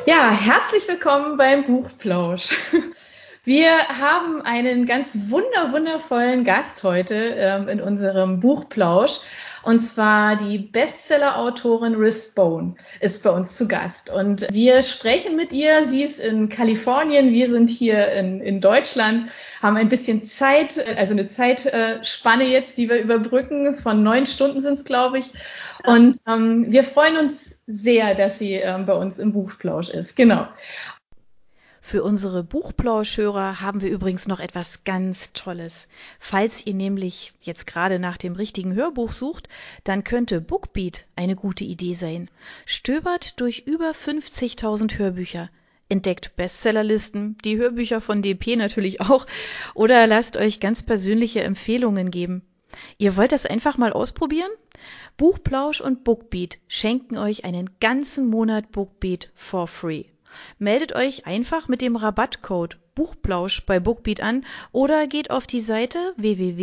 Ja, herzlich willkommen beim Buchplausch. Wir haben einen ganz wundervollen Gast heute in unserem Buchplausch. Und zwar die Bestseller-Autorin Riz Bone ist bei uns zu Gast. Und wir sprechen mit ihr. Sie ist in Kalifornien, wir sind hier in Deutschland, haben ein bisschen Zeit, also eine Zeitspanne jetzt, die wir überbrücken. Von 9 Stunden sind es, glaube ich. Und wir freuen uns sehr, dass sie bei uns im Buchplausch ist. Genau. Für unsere Buchplauschhörer haben wir übrigens noch etwas ganz Tolles. Falls ihr nämlich jetzt gerade nach dem richtigen Hörbuch sucht, dann könnte Bookbeat eine gute Idee sein. Stöbert durch über 50.000 Hörbücher, entdeckt Bestsellerlisten, die Hörbücher von DP natürlich auch, oder lasst euch ganz persönliche Empfehlungen geben. Ihr wollt das einfach mal ausprobieren? Buchplausch und Bookbeat schenken euch einen ganzen Monat Bookbeat for free. Meldet euch einfach mit dem Rabattcode Buchplausch bei Bookbeat an oder geht auf die Seite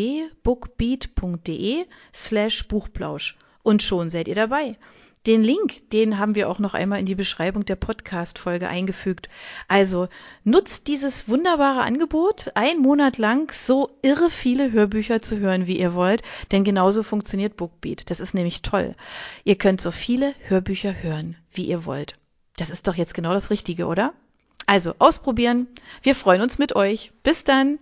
www.bookbeat.de/Buchplausch und schon seid ihr dabei. Den Link, den haben wir auch noch einmal in die Beschreibung der Podcast-Folge eingefügt. Also nutzt dieses wunderbare Angebot, 1 Monat lang so irre viele Hörbücher zu hören, wie ihr wollt, denn genauso funktioniert Bookbeat. Das ist nämlich toll. Ihr könnt so viele Hörbücher hören, wie ihr wollt. Das ist doch jetzt genau das Richtige, oder? Also ausprobieren. Wir freuen uns mit euch. Bis dann.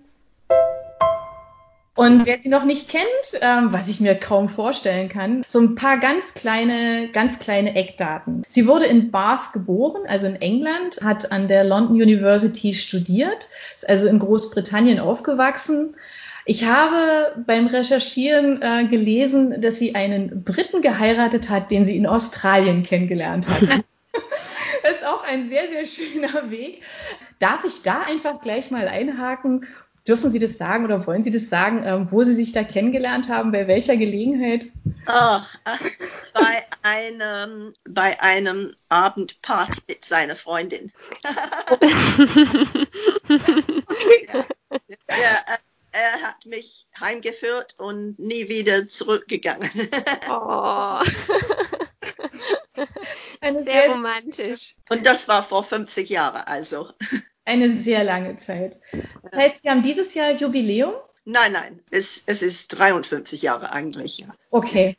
Und wer sie noch nicht kennt, was ich mir kaum vorstellen kann, so ein paar ganz kleine Eckdaten. Sie wurde in Bath geboren, also in England, hat an der London University studiert, ist also in Großbritannien aufgewachsen. Ich habe beim Recherchieren gelesen, dass sie einen Briten geheiratet hat, den sie in Australien kennengelernt hat. Das ist auch ein sehr schöner Weg. Darf ich da einfach gleich mal einhaken? Dürfen Sie das sagen oder wollen Sie das sagen, wo Sie sich da kennengelernt haben, bei welcher Gelegenheit? Bei einem Abendparty mit seiner Freundin. Er hat mich heimgeführt und nie wieder zurückgegangen. Oh. Sehr romantisch. Und das war vor 50 Jahren, also. Eine sehr lange Zeit. Das heißt, Sie haben dieses Jahr Jubiläum? Nein, es ist 53 Jahre eigentlich, ja. Okay.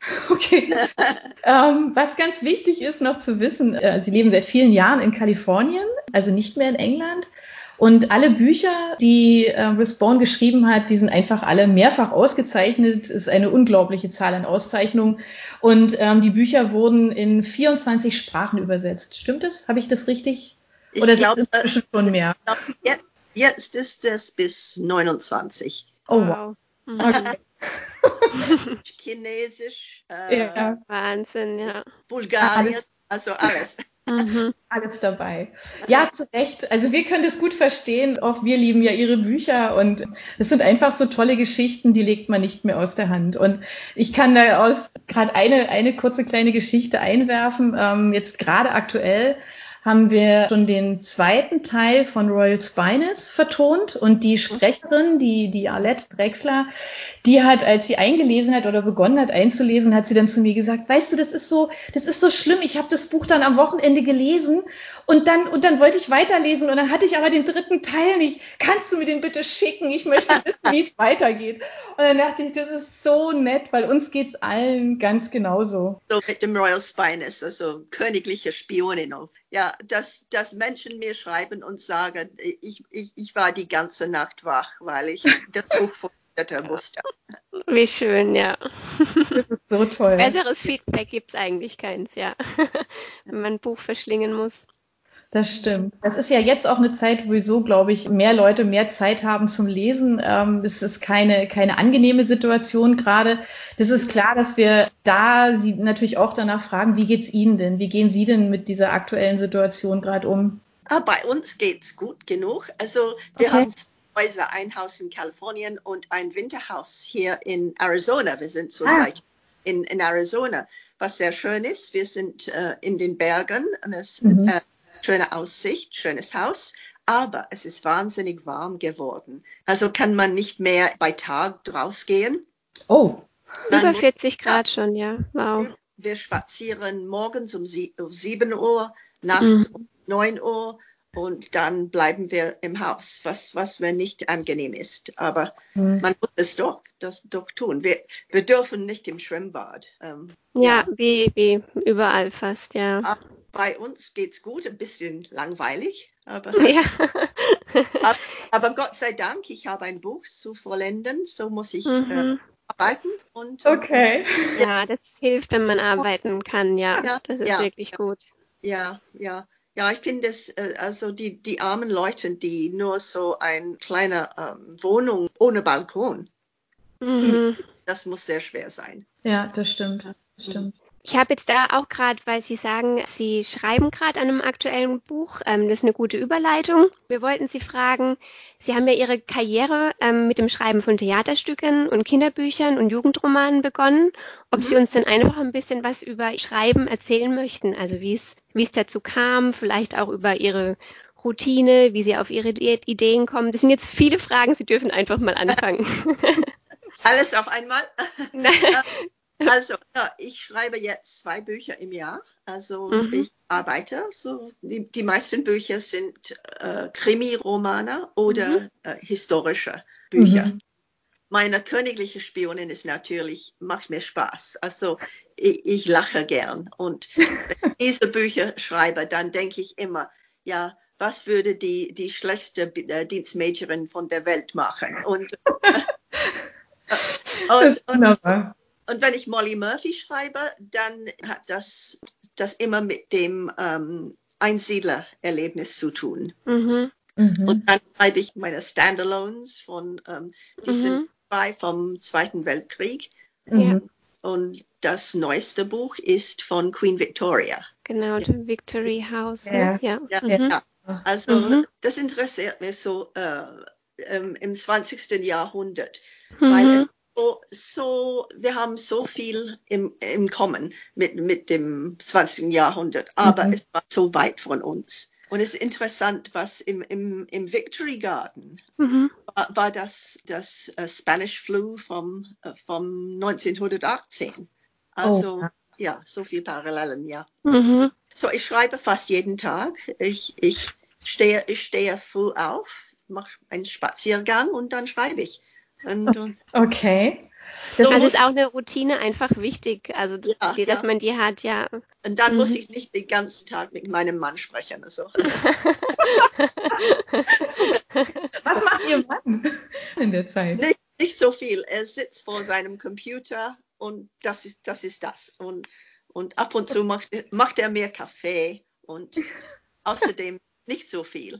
Was ganz wichtig ist noch zu wissen, Sie leben seit vielen Jahren in Kalifornien, also nicht mehr in England. Und alle Bücher, die Riz Bone geschrieben hat, die sind einfach alle mehrfach ausgezeichnet. Es ist eine unglaubliche Zahl an Auszeichnungen. Und die Bücher wurden in 24 Sprachen übersetzt. Stimmt das? Habe ich das richtig? Oder ich glaube, inzwischen schon mehr? Jetzt ist es bis 29. Oh, wow. Okay. Chinesisch, Ja. Wahnsinn, ja. Bulgarien, also alles. Alles dabei. Ja, zu Recht. Also wir können das gut verstehen. Auch wir lieben ja Ihre Bücher und es sind einfach so tolle Geschichten, die legt man nicht mehr aus der Hand. Und ich kann da gerade eine kurze kleine Geschichte einwerfen. Jetzt gerade aktuell haben wir schon den 2. Teil von Royal Spinus vertont und die Sprecherin, die Arlette Drechsler, die hat, als sie eingelesen hat oder begonnen hat einzulesen, hat sie dann zu mir gesagt, weißt du, das ist so schlimm, ich habe das Buch dann am Wochenende gelesen und dann wollte ich weiterlesen und dann hatte ich aber den 3. Teil nicht. Kannst du mir den bitte schicken? Ich möchte wissen, wie es weitergeht. Und dann dachte ich, das ist so nett, weil uns geht's allen ganz genauso. So mit dem Royal Spinus, also königliche Spionin. Ja, dass Menschen mir schreiben und sagen, ich war die ganze Nacht wach, weil ich das Buch vorlesen musste. Wie schön, ja. Das ist so toll. Besseres Feedback gibt es eigentlich keins, ja. Wenn man ein Buch verschlingen muss. Das stimmt. Das ist ja jetzt auch eine Zeit, wo so, glaube ich, mehr Leute mehr Zeit haben zum Lesen. Das ist keine angenehme Situation gerade. Das ist klar, dass wir da Sie natürlich auch danach fragen, wie geht's Ihnen denn? Wie gehen Sie denn mit dieser aktuellen Situation gerade um? Bei uns geht's gut genug. Also wir haben 2 Häuser, ein Haus in Kalifornien und ein Winterhaus hier in Arizona. Wir sind zurzeit in Arizona, was sehr schön ist. Wir sind in den Bergen und es schöne Aussicht, schönes Haus, aber es ist wahnsinnig warm geworden. Also kann man nicht mehr bei Tag rausgehen. Oh. Über 40 Grad schon, ja. Wow. Wir spazieren morgens um 7 Uhr nachts um 9 Uhr und dann bleiben wir im Haus, was mir nicht angenehm ist. Aber man muss es das doch tun. Wir dürfen nicht im Schwimmbad. Wie überall fast, ja. Bei uns geht's gut, ein bisschen langweilig, aber, Ja. aber Gott sei Dank, ich habe ein Buch zu vollenden, so muss ich arbeiten. Okay. Ja, das hilft, wenn man arbeiten kann, ja. Ja, Das ist wirklich gut. Ja, ich finde es, also die armen Leute, die nur so eine kleine Wohnung ohne Balkon, das muss sehr schwer sein. Ja, das stimmt. Ich habe jetzt da auch gerade, weil Sie sagen, Sie schreiben gerade an einem aktuellen Buch, das ist eine gute Überleitung. Wir wollten Sie fragen, Sie haben ja Ihre Karriere mit dem Schreiben von Theaterstücken und Kinderbüchern und Jugendromanen begonnen. Ob Sie uns denn einfach ein bisschen was über Schreiben erzählen möchten, also wie es dazu kam, vielleicht auch über Ihre Routine, wie Sie auf Ihre Ideen kommen. Das sind jetzt viele Fragen, Sie dürfen einfach mal anfangen. Alles auf einmal? Also, ich schreibe jetzt 2 Bücher im Jahr. Also ich arbeite. So, die meisten Bücher sind Krimi-Romane oder historische Bücher. Meine königliche Spionin ist natürlich, macht mir Spaß. Also ich lache gern. Und wenn ich diese Bücher schreibe, dann denke ich immer, ja, was würde die schlechteste Dienstmädchen von der Welt machen? Und wenn ich Molly Murphy schreibe, dann hat das immer mit dem Einsiedlererlebnis zu tun. Und dann schreibe ich meine Standalones die sind 2 vom Zweiten Weltkrieg. Und das neueste Buch ist von Queen Victoria. Genau, The Victory House. Ne? Ja. Also das interessiert mich so im 20. Jahrhundert, weil wir haben so viel im Kommen mit dem 20. Jahrhundert, aber es war so weit von uns. Und es ist interessant, was im Victory Garden war das Spanish Flu vom 1918. Also so viele Parallelen, ja. So, ich schreibe fast jeden Tag. Ich stehe früh auf, mache einen Spaziergang und dann schreibe ich. Okay. Also ist auch eine Routine einfach wichtig, also dass man die hat, ja. Und dann muss ich nicht den ganzen Tag mit meinem Mann sprechen. Also. Was macht Ihr Mann in der Zeit? Nicht so viel. Er sitzt vor seinem Computer und das ist das. Und ab und zu macht er mehr Kaffee und außerdem nicht so viel.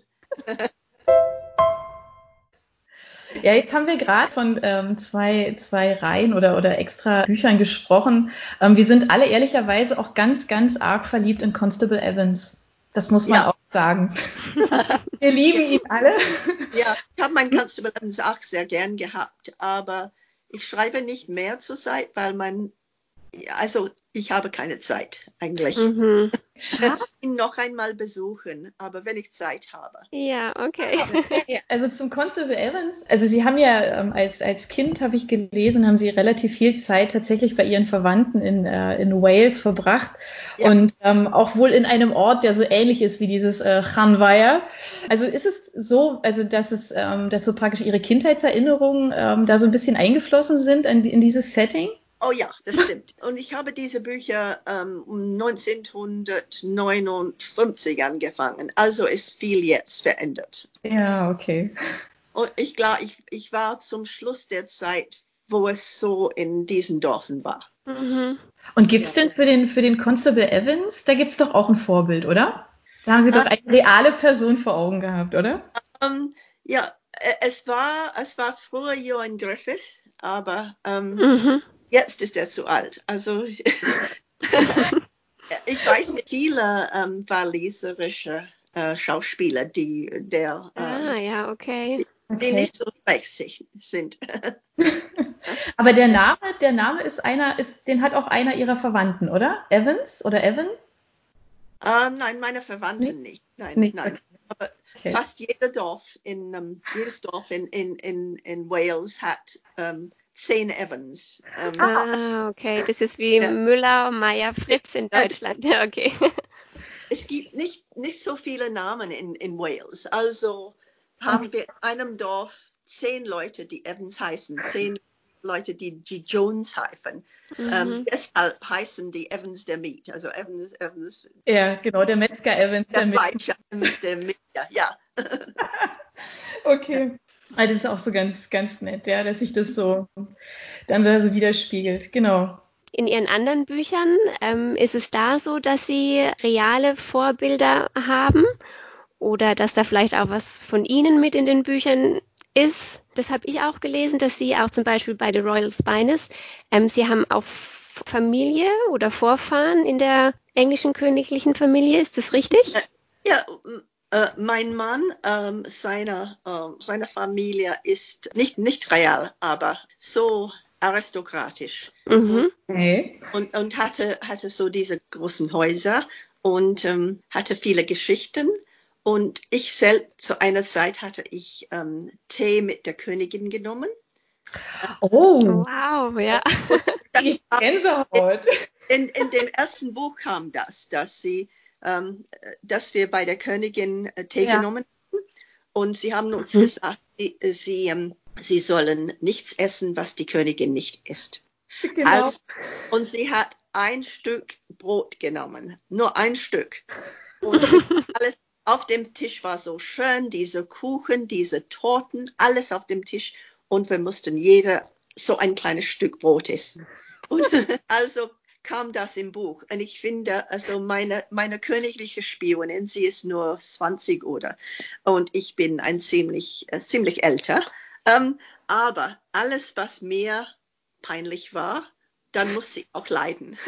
Ja, jetzt haben wir gerade von zwei Reihen oder extra Büchern gesprochen. Wir sind alle ehrlicherweise auch ganz, ganz arg verliebt in Constable Evans. Das muss man auch sagen. Wir lieben ihn alle. Ja, ich habe meinen Constable Evans auch sehr gern gehabt, aber ich schreibe nicht mehr zur Zeit, weil ich habe keine Zeit eigentlich. Ich werde ihn noch einmal besuchen, aber wenn ich Zeit habe. Ja, okay. Also zum Constable Evans, also Sie haben ja als Kind, habe ich gelesen, haben Sie relativ viel Zeit tatsächlich bei Ihren Verwandten in Wales verbracht und auch wohl in einem Ort, der so ähnlich ist wie dieses Llanfair. Also ist es so, also dass so praktisch Ihre Kindheitserinnerungen da so ein bisschen eingeflossen sind in dieses Setting? Oh ja, das stimmt. Und ich habe diese Bücher 1959 angefangen. Also ist viel jetzt verändert. Ja, okay. Und ich glaube, ich war zum Schluss der Zeit, wo es so in diesen Dörfern war. Und gibt es denn für den Constable Evans, da gibt es doch auch ein Vorbild, oder? Da haben Sie doch eine reale Person vor Augen gehabt, oder? Es war früher Johann Griffith, aber jetzt ist er zu alt. Also ich weiß nicht viele waliserische Schauspieler, die nicht so schlecht sind. Aber der Name den hat auch einer Ihrer Verwandten, oder? Evans oder Evan? Nein, meine Verwandten nicht. Nein. Okay. Aber fast jedes Dorf in Wales hat 10 Evans. Okay. Das ist wie Müller, Meyer, Fritz in Deutschland. Ja, okay. es gibt nicht so viele Namen in Wales. Also haben wir in einem Dorf 10 Leute, die Evans heißen, 10 Leute, die Jones heißen. Deshalb heißen die Evans der Meat. Also Evans. Ja, genau, der Metzger Evans der Meat. Evans der Meat, ja. Okay. Also das ist auch so ganz, ganz nett, ja, dass sich das so dann so widerspiegelt. Genau. In Ihren anderen Büchern ist es da so, dass Sie reale Vorbilder haben oder dass da vielleicht auch was von Ihnen mit in den Büchern ist? Das habe ich auch gelesen, dass Sie auch zum Beispiel bei The Royal Spiness, Sie haben auch Familie oder Vorfahren in der englischen königlichen Familie. Ist das richtig? Ja, mein Mann, seine Familie ist nicht real, aber so aristokratisch. Okay. Und hatte so diese großen Häuser und hatte viele Geschichten. Und ich selbst, zu einer Zeit hatte ich Tee mit der Königin genommen. Oh, wow, ja. die Gänsehaut. In dem ersten Buch kam das, dass wir bei der Königin Tee genommen haben. Und sie haben uns gesagt, sie sollen nichts essen, was die Königin nicht isst. Genau. Also, und sie hat ein Stück Brot genommen, nur ein Stück. Und alles auf dem Tisch war so schön, diese Kuchen, diese Torten, alles auf dem Tisch. Und wir mussten jeder so ein kleines Stück Brot essen. Und also kam das im Buch. Und ich finde, also meine königliche Spionin, sie ist nur 20 und ich bin ein ziemlich älter. Aber alles, was mir peinlich war, dann muss sie auch leiden.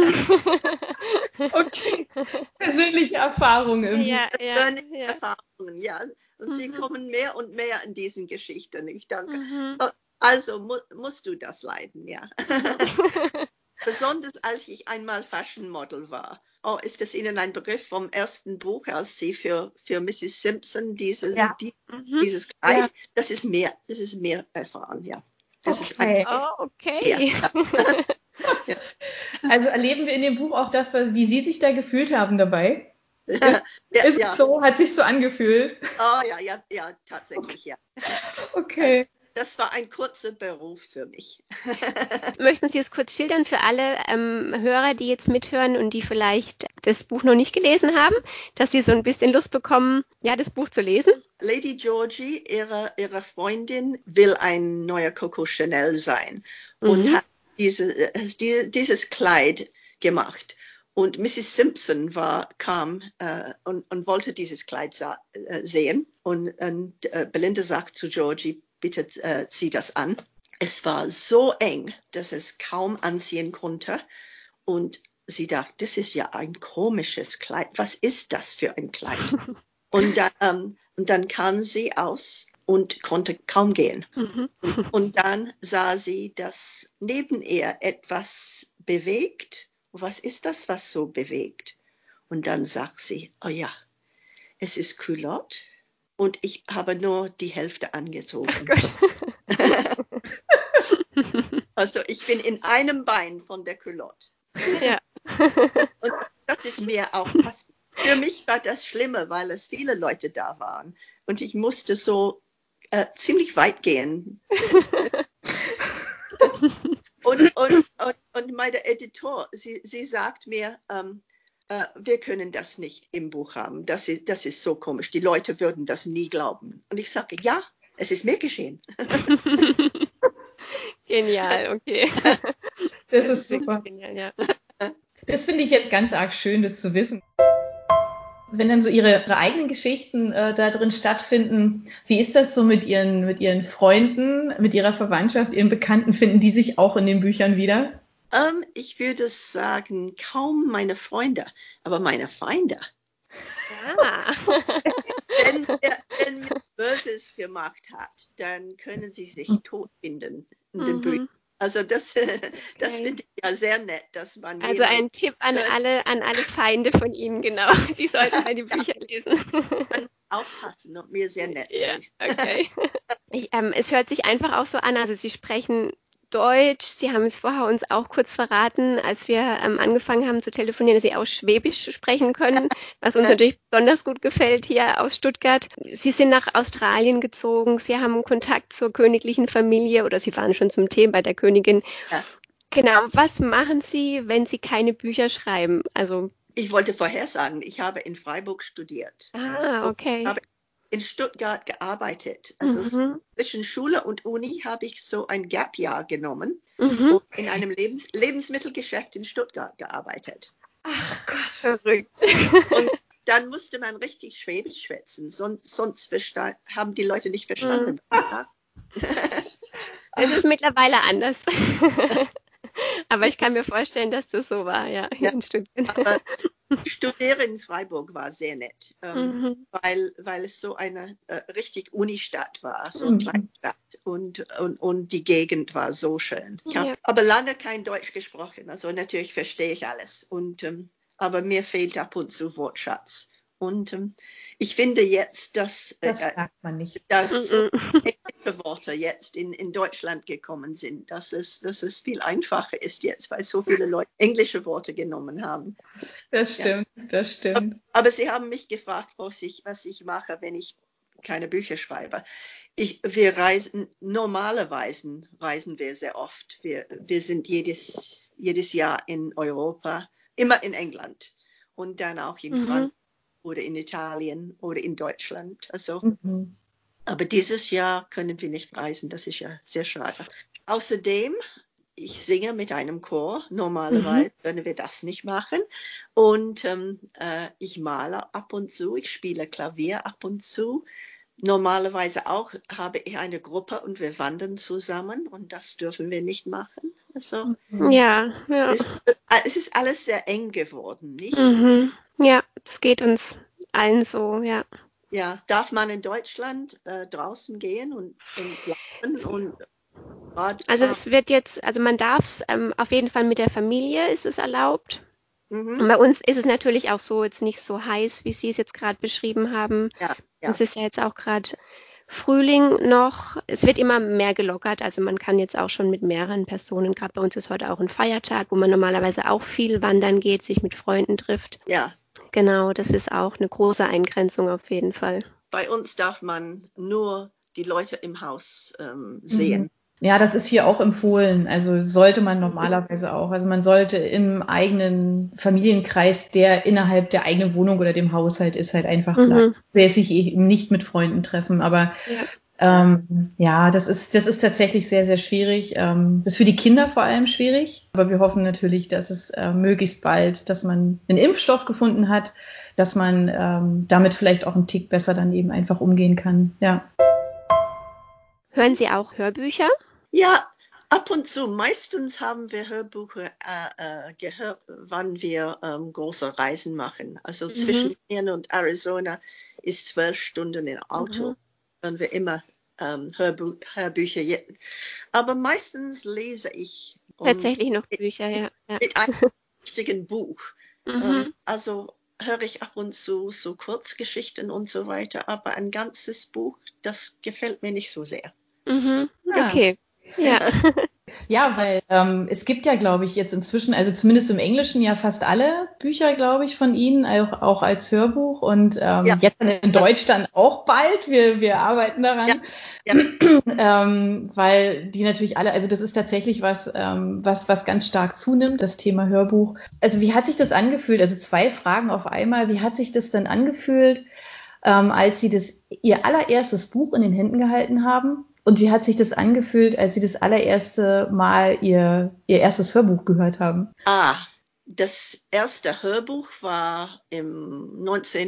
Okay. Persönliche Erfahrungen. Persönliche Erfahrungen, ja. Und sie kommen mehr und mehr in diesen Geschichten. Ich danke. Also musst du das leiden, ja. Besonders als ich einmal Fashion Model war. Oh, ist das Ihnen ein Begriff vom ersten Buch, als Sie für Mrs. Simpson dieses Kleid? Ja. Das ist mehr erfahren, ja. Das okay. Okay. Ja. Also erleben wir in dem Buch auch das, wie Sie sich da gefühlt haben dabei? Ist es so? Hat sich so angefühlt? Oh ja, tatsächlich, ja. Okay. Das war ein kurzer Beruf für mich. Möchten Sie es kurz schildern für alle Hörer, die jetzt mithören und die vielleicht das Buch noch nicht gelesen haben, dass sie so ein bisschen Lust bekommen, ja, das Buch zu lesen? Lady Georgie, ihre Freundin, will ein neuer Coco Chanel sein und hat dieses Kleid gemacht. Und Mrs. Simpson kam und wollte dieses Kleid sehen. Und Belinda sagt zu Georgie, bitte zieh das an. Es war so eng, dass es kaum anziehen konnte. Und sie dachte, das ist ja ein komisches Kleid. Was ist das für ein Kleid? Und dann kam sie aus und konnte kaum gehen. Und dann sah sie, dass neben ihr etwas bewegt. Was ist das, was so bewegt? Und dann sagt sie, oh ja, es ist Culotte und ich habe nur die Hälfte angezogen. Also ich bin in einem Bein von der Culotte. Ja. Und das ist mir auch passiert. Für mich war das Schlimme, weil es viele Leute da waren. Und ich musste so ziemlich weit gehen. Und meine Editor, sie sagt mir, wir können das nicht im Buch haben. Das ist so komisch. Die Leute würden das nie glauben. Und ich sage, ja, es ist mir geschehen. Genial, okay. Das ist super. Genial, ja. Das finde ich jetzt ganz arg schön, das zu wissen. Wenn dann so ihre eigenen Geschichten da drin stattfinden, wie ist das so mit ihren Freunden, mit ihrer Verwandtschaft, ihren Bekannten? Finden die sich auch in den Büchern wieder? Ich würde sagen, kaum meine Freunde, aber meine Feinde. Ah. Wenn man Böses gemacht hat, dann können sie sich tot finden in den Büchern. Also das finde ich ja sehr nett, dass man. Also ein Tipp an alle Feinde von Ihnen, genau. Sie sollten mal die Bücher lesen. Aufpassen und mir sehr nett Ja, sein. okay. Es hört sich einfach auch so an, also Sie sprechen Deutsch. Sie haben es vorher uns auch kurz verraten, als wir angefangen haben zu telefonieren, dass Sie auch Schwäbisch sprechen können, was uns natürlich besonders gut gefällt hier aus Stuttgart. Sie sind nach Australien gezogen. Sie haben Kontakt zur königlichen Familie oder Sie waren schon zum Tee bei der Königin. Ja. Genau. Was machen Sie, wenn Sie keine Bücher schreiben? Also Ich wollte vorher sagen, ich habe in Freiburg studiert. okay. Ich habe in Stuttgart gearbeitet. Also Mhm. zwischen Schule und Uni habe ich so ein Gap-Jahr genommen Mhm. und in einem Lebensmittelgeschäft in Stuttgart gearbeitet. Ach Gott. Verrückt. Und dann musste man richtig Schwäbisch schwätzen, sonst haben die Leute nicht verstanden. Es ist mittlerweile anders. Aber ich kann mir vorstellen, dass das so war, ja, hier in Stuttgart. Aber Studieren in Freiburg war sehr nett, Mhm. weil es so eine richtig Unistadt war, so eine kleine Stadt und die Gegend war so schön. Ich habe aber lange kein Deutsch gesprochen, also natürlich verstehe ich alles, aber mir fehlt ab und zu Wortschatz. Und ich finde jetzt, dass merkt man nicht. so englische Worte jetzt in Deutschland gekommen sind, dass es viel einfacher ist jetzt, weil so viele Leute englische Worte genommen haben. Das stimmt, das stimmt. Aber Sie haben mich gefragt, was ich mache, wenn ich keine Bücher schreibe. Normalerweise reisen wir sehr oft. Wir sind jedes Jahr in Europa, immer in England und dann auch in Frankreich oder in Italien oder in Deutschland. Aber dieses Jahr können wir nicht reisen, das ist ja sehr schade. Außerdem, ich singe mit einem Chor, normalerweise können wir das nicht machen. Und ich male ab und zu, ich spiele Klavier ab und zu. Normalerweise auch habe ich eine Gruppe und wir wandern zusammen und das dürfen wir nicht machen. Also, Ja. es ist alles sehr eng geworden, nicht? Ja, es geht uns allen so, ja. Ja, darf man in Deutschland draußen gehen und laufen und Also es wird jetzt, also man darf es auf jeden Fall mit der Familie ist es erlaubt. Und bei uns ist es natürlich auch so jetzt nicht so heiß, wie Sie es jetzt gerade beschrieben haben. Ja. Es ist ja jetzt auch gerade Frühling noch. Es wird immer mehr gelockert. Also man kann jetzt auch schon mit mehreren Personen, gerade bei uns ist heute auch ein Feiertag, wo man normalerweise auch viel wandern geht, sich mit Freunden trifft. Ja. Genau, das ist auch eine große Eingrenzung auf jeden Fall. Bei uns darf man nur die Leute im Haus sehen. Ja, das ist hier auch empfohlen. Also sollte man normalerweise auch. Also man sollte im eigenen Familienkreis, der innerhalb der eigenen Wohnung oder dem Haushalt ist, halt einfach bleiben. Will sich eben nicht mit Freunden treffen. Aber das ist tatsächlich sehr, sehr schwierig. Das ist für die Kinder vor allem schwierig. Aber wir hoffen natürlich, dass es möglichst bald, dass man einen Impfstoff gefunden hat, dass man damit vielleicht auch einen Tick besser dann eben einfach umgehen kann. Ja. Hören Sie auch Hörbücher? Ja, ab und zu. Meistens haben wir Hörbücher gehört, wann wir große Reisen machen. Also zwischen Wien und Arizona ist 12 Stunden im Auto. Hören wir immer Hörbücher. Aber meistens lese ich. Tatsächlich noch Bücher, ja. Mit einem richtigen Buch. Also höre ich ab und zu so Kurzgeschichten und so weiter. Aber ein ganzes Buch, das gefällt mir nicht so sehr. Okay. Ja. Ja, weil es gibt ja, glaube ich, jetzt inzwischen, also zumindest im Englischen ja fast alle Bücher, glaube ich, von Ihnen, auch als Hörbuch und jetzt in Deutsch dann auch bald. Wir arbeiten daran, weil die natürlich alle, also das ist tatsächlich was ganz stark zunimmt, das Thema Hörbuch. Also wie hat sich das angefühlt? Also 2 Fragen auf einmal. Wie hat sich das dann angefühlt, als Sie Ihr allererstes Buch in den Händen gehalten haben? Und wie hat sich das angefühlt, als Sie das allererste Mal Ihr erstes Hörbuch gehört haben? Das erste Hörbuch war im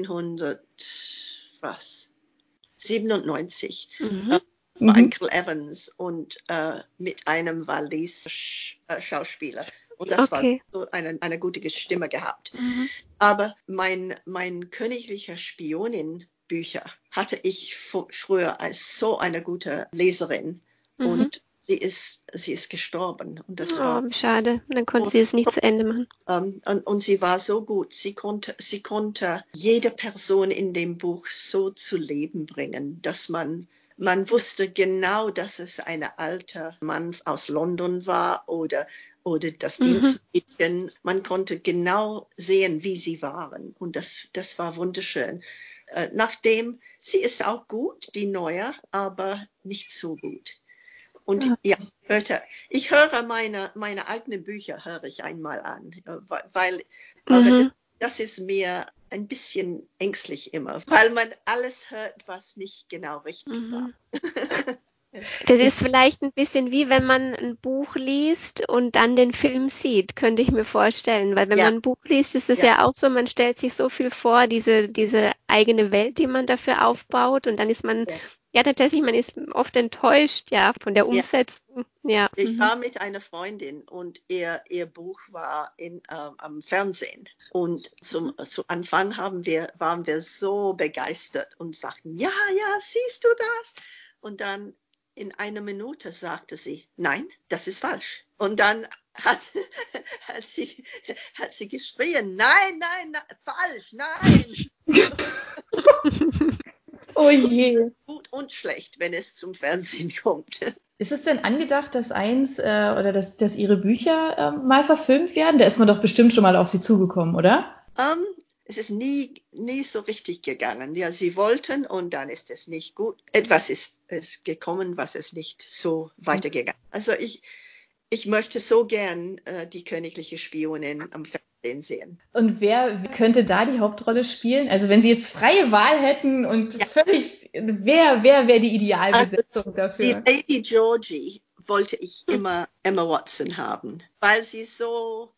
1997 von Michael Evans und mit einem Waliser Schauspieler. Und das war so eine gute Stimme gehabt. Aber mein königlicher Spionin Bücher hatte ich früher als so eine gute Leserin und sie ist gestorben und das war schade. Dann konnte sie es nicht zu Ende machen. Und sie war so gut. Sie konnte jede Person in dem Buch so zu Leben bringen, dass man man wusste genau, dass es ein alter Mann aus London war oder das Dienstmädchen. Man konnte genau sehen, wie sie waren. Und das war wunderschön. Nachdem, sie ist auch gut, die neue, aber nicht so gut. Und ja, ich höre meine eigenen Bücher, höre ich einmal an, weil aber das ist mir ein bisschen ängstlich immer, weil man alles hört, was nicht genau richtig war. Das ist vielleicht ein bisschen wie wenn man ein Buch liest und dann den Film sieht, könnte ich mir vorstellen. Weil wenn man ein Buch liest, ist es ja auch so, man stellt sich so viel vor, diese eigene Welt, die man dafür aufbaut. Und dann ist man, tatsächlich, man ist oft enttäuscht, von der Umsetzung. Ja. Ich war mit einer Freundin und ihr Buch war am Fernsehen. Und zu Anfang waren wir so begeistert und sagten, ja, siehst du das? Und dann in einer Minute sagte sie, nein, das ist falsch. Und dann hat sie geschrien, nein, falsch, nein. Oh je. Gut und schlecht, wenn es zum Fernsehen kommt. Ist es denn angedacht, dass dass Ihre Bücher mal verfilmt werden? Da ist man doch bestimmt schon mal auf Sie zugekommen, oder? Es ist nie so richtig gegangen. Ja, sie wollten und dann ist es nicht gut. Etwas ist gekommen, was es nicht so weitergegangen. Also ich möchte so gern die königliche Spionin am Fernsehen sehen. Und wer könnte da die Hauptrolle spielen? Also wenn Sie jetzt freie Wahl hätten und wer wäre die Idealbesetzung dafür? Die Lady Georgie wollte ich immer Emma Watson haben, weil sie so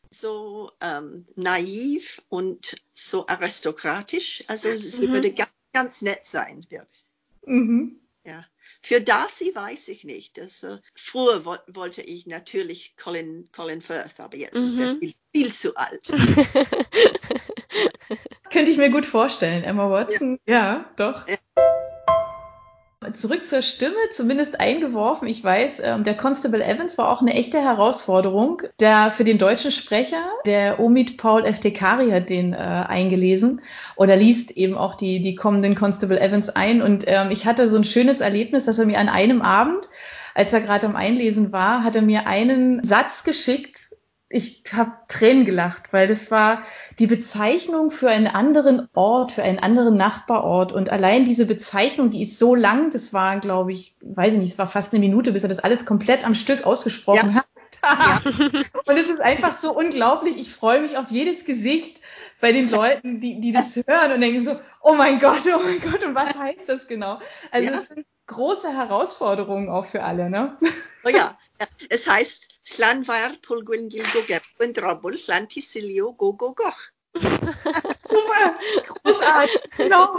naiv und so aristokratisch, also sie würde ganz, ganz nett sein, wirklich. Ja. Für Darcy weiß ich nicht. Früher wollte ich natürlich Colin Firth, aber jetzt ist er viel zu alt. Könnte ich mir gut vorstellen, Emma Watson. Ja, doch. Ja. Zurück zur Stimme, zumindest eingeworfen. Ich weiß, der Constable Evans war auch eine echte Herausforderung. Für den deutschen Sprecher, der Omid Paul Eftekhari hat den eingelesen oder liest eben auch die kommenden Constable Evans ein. Und ich hatte so ein schönes Erlebnis, dass er mir an einem Abend, als er gerade am Einlesen war, hat er mir einen Satz geschickt. Ich habe Tränen gelacht, weil das war die Bezeichnung für einen anderen Ort, für einen anderen Nachbarort. Und allein diese Bezeichnung, die ist so lang, das war, glaube ich, weiß ich nicht, es war fast eine Minute, bis er das alles komplett am Stück ausgesprochen hat. Ja. Und es ist einfach so unglaublich. Ich freue mich auf jedes Gesicht bei den Leuten, die das hören und denken so, oh mein Gott, und was heißt das genau? Also es sind große Herausforderungen auch für alle, ne? Oh ja, es heißt Llanfair Pulgwyn Gilgogeb und Drobul Llantisilio Gogogoch. Super, großartig, genau.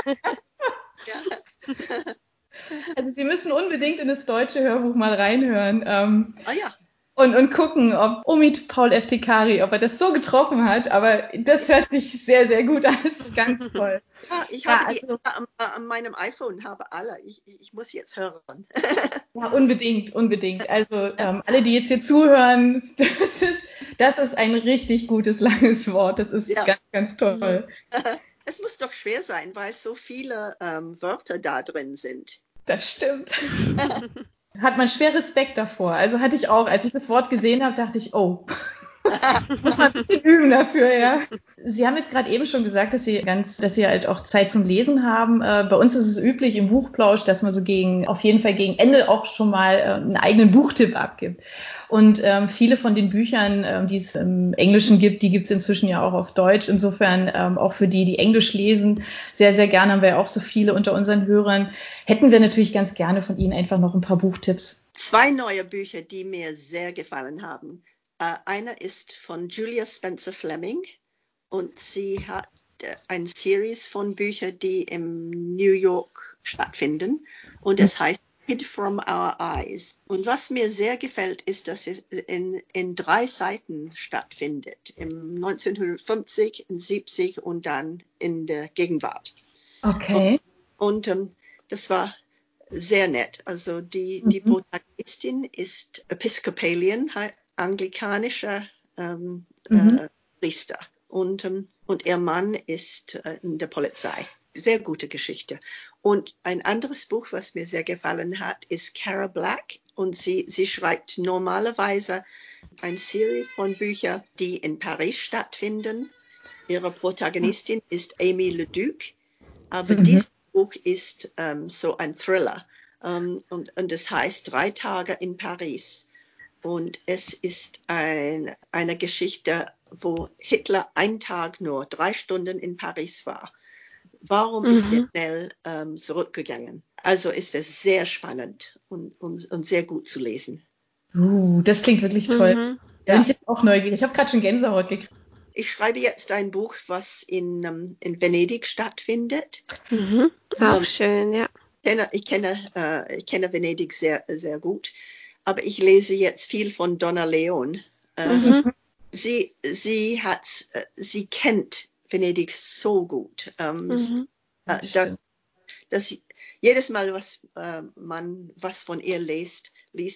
Also Sie müssen unbedingt in das deutsche Hörbuch mal reinhören. Und gucken, ob Omid Paul Eftekhari, ob er das so getroffen hat. Aber das hört sich sehr, sehr gut an. Das ist ganz toll. Ja, ich habe die an meinem iPhone, habe alle. Ich muss jetzt hören. Ja, unbedingt. Also alle, die jetzt hier zuhören, das ist ein richtig gutes, langes Wort. Das ist ganz, ganz toll. Es muss doch schwer sein, weil so viele Wörter da drin sind. Das stimmt. Hat man schwer Respekt davor. Also hatte ich auch, als ich das Wort gesehen habe, dachte ich, oh, muss man ein bisschen üben dafür, ja. Sie haben jetzt gerade eben schon gesagt, dass Sie halt auch Zeit zum Lesen haben. Bei uns ist es üblich im Buchplausch, dass man auf jeden Fall gegen Ende auch schon mal einen eigenen Buchtipp abgibt. Und viele von den Büchern, die es im Englischen gibt, die gibt es inzwischen ja auch auf Deutsch. Insofern auch für die Englisch lesen, sehr, sehr gerne, haben wir ja auch so viele unter unseren Hörern, hätten wir natürlich ganz gerne von Ihnen einfach noch ein paar Buchtipps. 2 neue Bücher, die mir sehr gefallen haben. Einer ist von Julia Spencer Fleming und sie hat eine Series von Büchern, die in New York stattfinden und es heißt Hid from Our Eyes. Und was mir sehr gefällt, ist, dass es in 3 Seiten stattfindet, im 1950, in 70 und dann in der Gegenwart. Okay. Und das war sehr nett. Also die Protagonistin ist Episcopalian, anglikanischer Priester und ihr Mann ist in der Polizei. sehr gute Geschichte. Und ein anderes Buch, was mir sehr gefallen hat, ist Cara Black. Und sie schreibt normalerweise eine Serie von Büchern, die in Paris stattfinden. Ihre Protagonistin ist Amy Leduc. Aber dieses Buch ist so ein Thriller. Und es heißt 3 Tage in Paris. Und es ist eine Geschichte, wo Hitler einen Tag nur 3 Stunden in Paris war. Warum ist er schnell zurückgegangen? Also ist es sehr spannend und sehr gut zu lesen. Das klingt wirklich toll. Da bin ich jetzt auch neugierig. Ich habe gerade schon Gänsehaut gekriegt. Ich schreibe jetzt ein Buch, was in Venedig stattfindet. Auch schön, ja. Ich kenne Venedig sehr, sehr gut. Aber ich lese jetzt viel von Donna Leon. Sie kennt Venedig so gut. Jedes Mal, man was von ihr liest,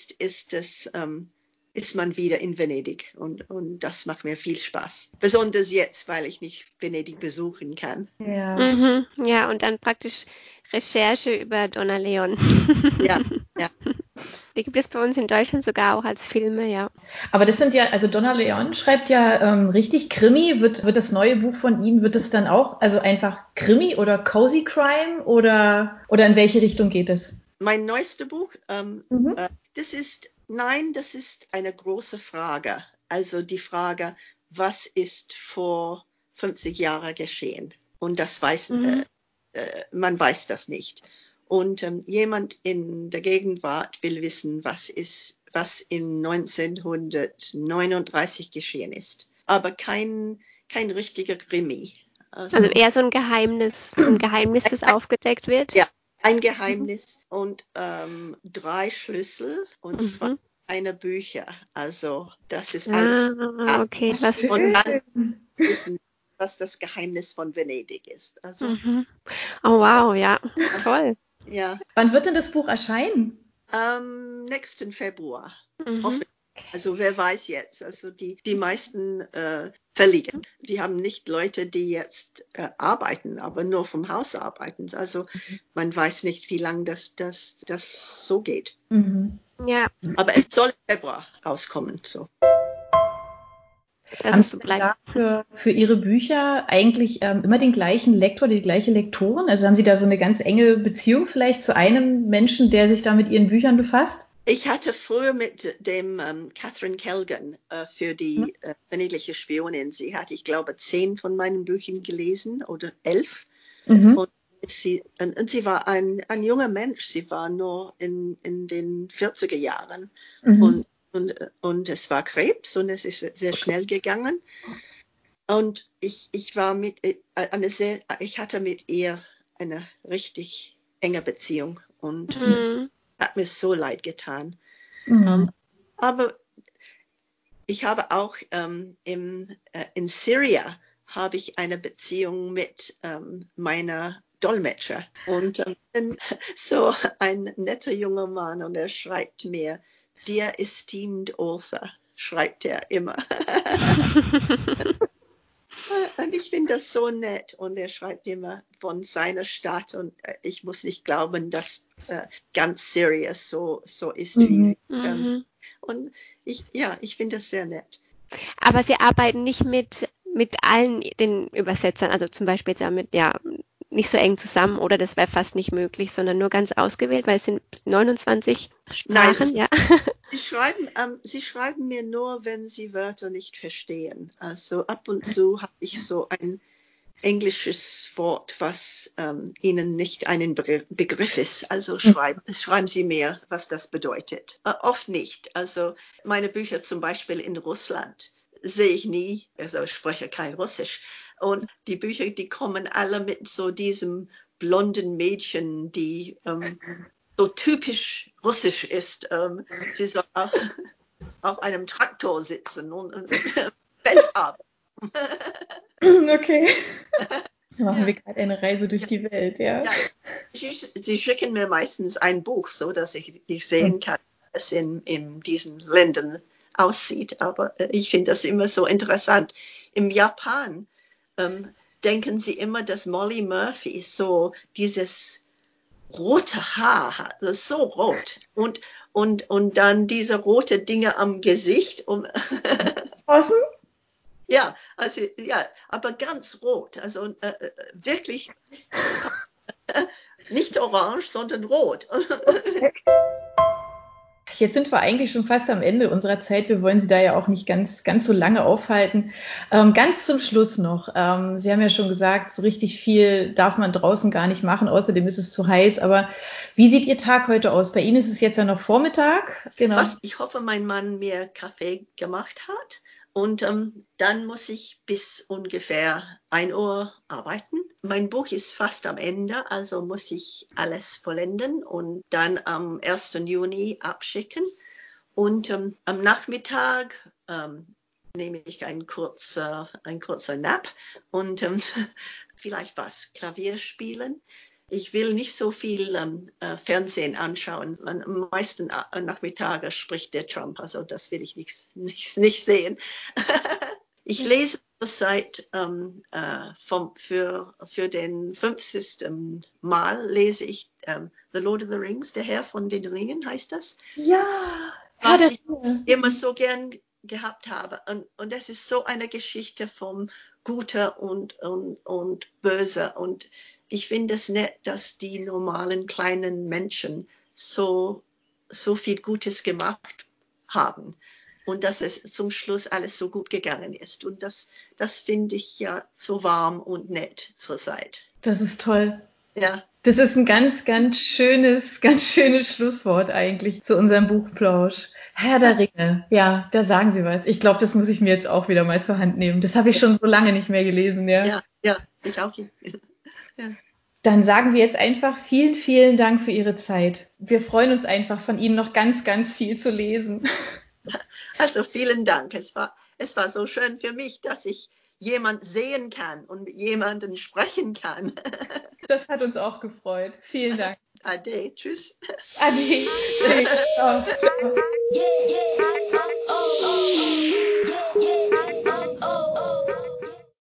ist man wieder in Venedig. Und das macht mir viel Spaß. Besonders jetzt, weil ich nicht Venedig besuchen kann. Ja, ja, und dann praktisch Recherche über Donna Leon. Ja. Die gibt es bei uns in Deutschland sogar auch als Filme, ja. Aber das sind ja, also Donna Leon schreibt ja richtig Krimi. Wird das neue Buch von Ihnen, wird es dann auch, also einfach Krimi oder Cozy Crime oder in welche Richtung geht es? Mein neuestes Buch, das ist eine große Frage. Also die Frage, was ist vor 50 Jahren geschehen? Und das man weiß das nicht. Und jemand in der Gegenwart will wissen, was in 1939 geschehen ist. Aber kein richtiger Krimi. Also eher so ein Geheimnis, das aufgedeckt wird. Ja, ein Geheimnis und 3 Schlüssel und 2 kleine Bücher. Also das ist alles. Okay, was und dann wissen, was das Geheimnis von Venedig ist. Also, Oh wow, ja, toll. Ja. Wann wird denn das Buch erscheinen? Nächsten Februar. Also wer weiß jetzt. Also die meisten Verleger, die haben nicht Leute, die jetzt arbeiten, aber nur vom Haus arbeiten. Also man weiß nicht, wie lange das so geht. Ja. Aber es soll im Februar rauskommen. So. Haben Sie da für Ihre Bücher eigentlich immer den gleichen Lektor, die gleiche Lektorin? Also haben Sie da so eine ganz enge Beziehung vielleicht zu einem Menschen, der sich da mit Ihren Büchern befasst? Ich hatte früher mit dem Catherine Kelgan für die venedische Spionin, sie hat, ich glaube, 10 von meinen Büchern gelesen oder 11. Und sie war ein junger Mensch, sie war nur in den 40er Jahren. Und es war Krebs und es ist sehr schnell gegangen. Und ich hatte mit ihr eine richtig enge Beziehung und hat mir so leid getan. Aber ich habe auch in Syrien habe ich eine Beziehung mit meiner Dolmetscher und so ein netter junger Mann und er schreibt mir, Dear esteemed author, schreibt er immer. Und ich finde das so nett und er schreibt immer von seiner Stadt und ich muss nicht glauben, dass ganz serious so ist wie und ich finde das sehr nett. Aber Sie arbeiten nicht mit allen den Übersetzern, also zum Beispiel jetzt nicht so eng zusammen oder das wäre fast nicht möglich, sondern nur ganz ausgewählt, weil es sind 29 Sprachen. Nein, Sie schreiben mir nur, wenn Sie Wörter nicht verstehen. Also ab und zu habe ich so ein englisches Wort, was Ihnen nicht ein Begriff ist. Also schreiben Sie mir, was das bedeutet. Oft nicht. Also meine Bücher zum Beispiel in Russland sehe ich nie, also ich spreche kein Russisch. Und die Bücher, die kommen alle mit so diesem blonden Mädchen, die so typisch russisch ist. Sie soll auf einem Traktor sitzen und Feld arbeiten. Okay. Machen wir gerade eine Reise durch die Welt, ja. Sie schicken mir meistens ein Buch, so dass ich sehen kann, wie es in diesen Ländern aussieht. Aber ich finde das immer so interessant. Im Japan denken sie immer, dass Molly Murphy so dieses rote Haar hat, das ist so rot. Und dann diese rote Dinge am Gesicht. Außen? Ja, also, ja, aber ganz rot. Also wirklich nicht orange, sondern rot. Jetzt sind wir eigentlich schon fast am Ende unserer Zeit. Wir wollen Sie da ja auch nicht ganz so lange aufhalten. Ganz zum Schluss noch. Sie haben ja schon gesagt, so richtig viel darf man draußen gar nicht machen. Außerdem ist es zu heiß. Aber wie sieht Ihr Tag heute aus? Bei Ihnen ist es jetzt ja noch Vormittag. Genau. Ich hoffe, mein Mann mir Kaffee gemacht hat. Und dann muss ich bis ungefähr 1 Uhr arbeiten. Mein Buch ist fast am Ende, also muss ich alles vollenden und dann am 1. Juni abschicken. Und am Nachmittag nehme ich ein kurzer Nap und vielleicht was Klavier spielen. Ich will nicht so viel Fernsehen anschauen. Am meisten Nachmittage spricht der Trump, also das will ich nicht sehen. Ich lese seit für den 50. Mal lese ich The Lord of the Rings, der Herr von den Ringen heißt das. Ja, was ich immer so gern gehabt habe. Und das ist so eine Geschichte vom Gute und Böse. Und ich finde es nett, dass die normalen kleinen Menschen so viel Gutes gemacht haben. Und dass es zum Schluss alles so gut gegangen ist. Und das finde ich ja so warm und nett zurzeit. Das ist toll. Ja. Das ist ein ganz schönes Schlusswort eigentlich zu unserem Buchplausch. Herr der Ringe, ja, da sagen Sie was. Ich glaube, das muss ich mir jetzt auch wieder mal zur Hand nehmen. Das habe ich schon so lange nicht mehr gelesen, ja. Ja, ich auch. Ja. Dann sagen wir jetzt einfach vielen Dank für Ihre Zeit. Wir freuen uns einfach, von Ihnen noch ganz viel zu lesen. Also vielen Dank. Es war so schön für mich, dass ich jemand sehen kann und mit jemandem sprechen kann. Das hat uns auch gefreut. Vielen Dank. Ade, tschüss. Ade, tschüss. Ciao.